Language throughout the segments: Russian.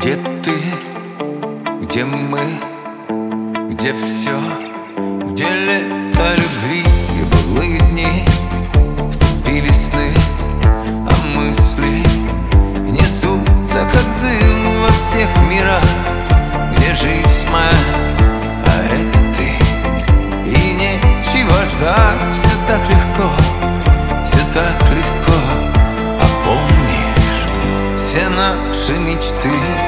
Где ты, где мы, где все, где лето любви и былые дни. Сцепились сны, а мысли несутся, как дым во всех мирах. Где жизнь моя, а это ты, и нечего ждать. Все так легко, все так легко. А помнишь все наши мечты?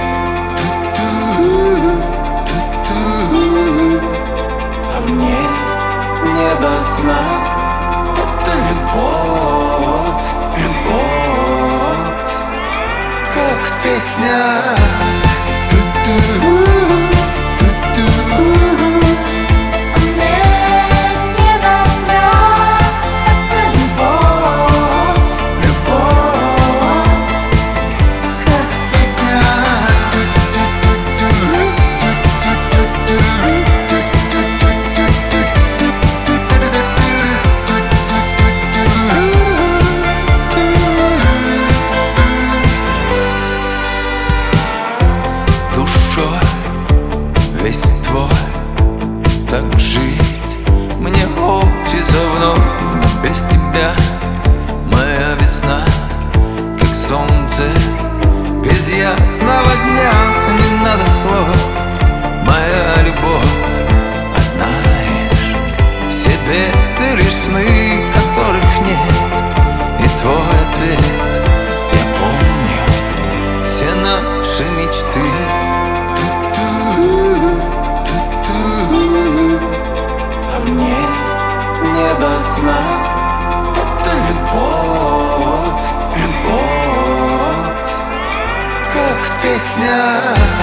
А мне не до сна это любовь, любовь, как песня. Весь твой, так жить мне хочется вновь, но без тебя моя весна, как солнце без ясного дня. Не надо слов, моя любовь. А знаешь, все беды лишь сны, которых нет. И твой ответ, я помню все наши мечты. А мне не до сна это любовь, любовь, как песня.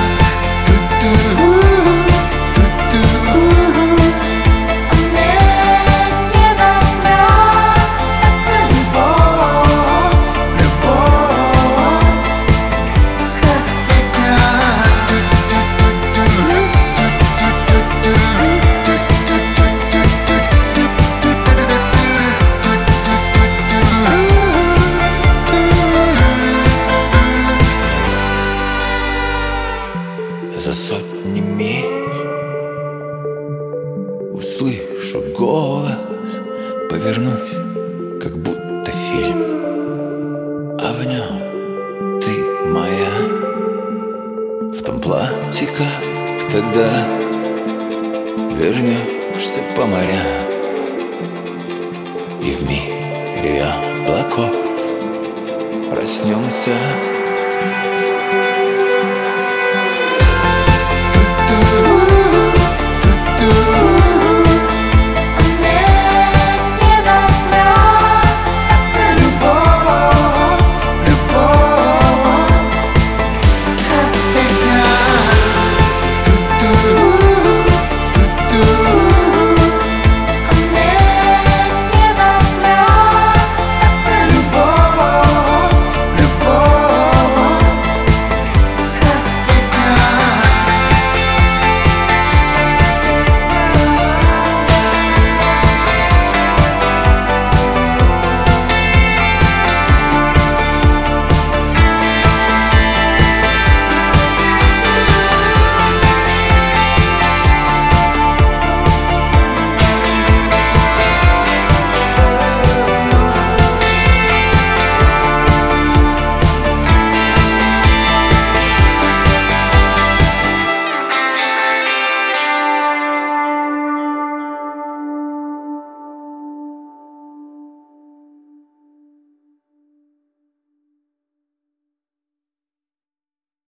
За сотни миль услышу голос, повернусь, как будто фильм, а в нем ты моя. В том платье, как тогда, вернешься по морям, и в мире облаков проснемся